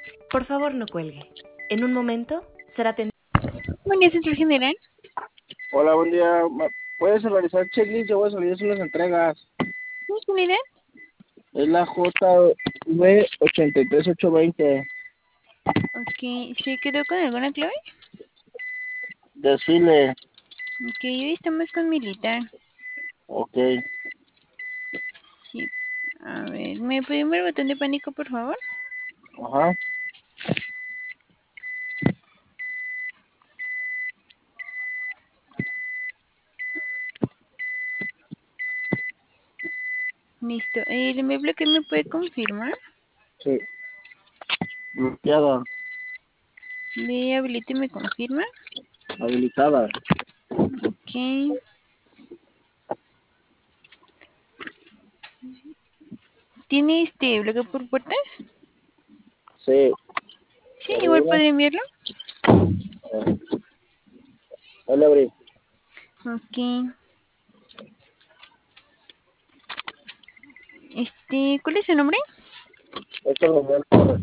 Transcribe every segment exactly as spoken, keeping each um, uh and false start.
Por favor, no cuelgue. En un momento será atendido. Buen día, Central General. Hola, buen día. Ma- ¿Puedes organizar checklist? Yo voy a salir a hacer unas entregas. ¿Sí, quién era? Es la J V ocho tres ocho dos cero. Ok, ¿se quedó con alguna clave? Desfile. Ok, hoy estamos con militar. Ok. Sí. A ver, ¿me pueden ver el botón de pánico, por favor? Ajá. Listo. Eh, ¿el ejemplo que me puede confirmar? Sí. Bloqueada. De habilite me confirma. Habilitada. Ok. ¿Tiene este bloqueo por puertas? Sí. Sí, igual Segura. podría enviarlo. Eh, Ahí le abrí. Ok. Este, ¿cuál es su nombre? Esto lo voy a poner.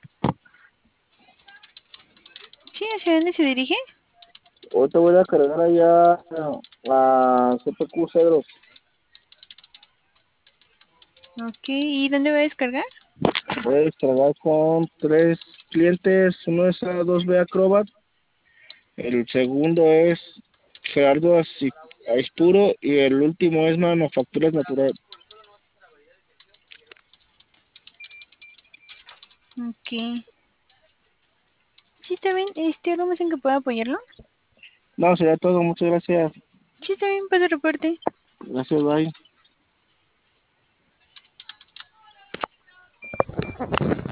Sí, ¿hacia dónde se dirige? Hoy te voy a cargar allá a C P Q Cedros. Ok, ¿y dónde va a descargar? Voy a descargar con tres clientes. Uno es a dos B Acrobat. El segundo es Gerardo Asi- Aispuro y el último es Manufacturas Natural. Ok. Sí, está bien. Este, ¿algo más en que pueda apoyarlo? No, sería todo. Muchas gracias. Sí, está bien, pasa reporte. Gracias, bye.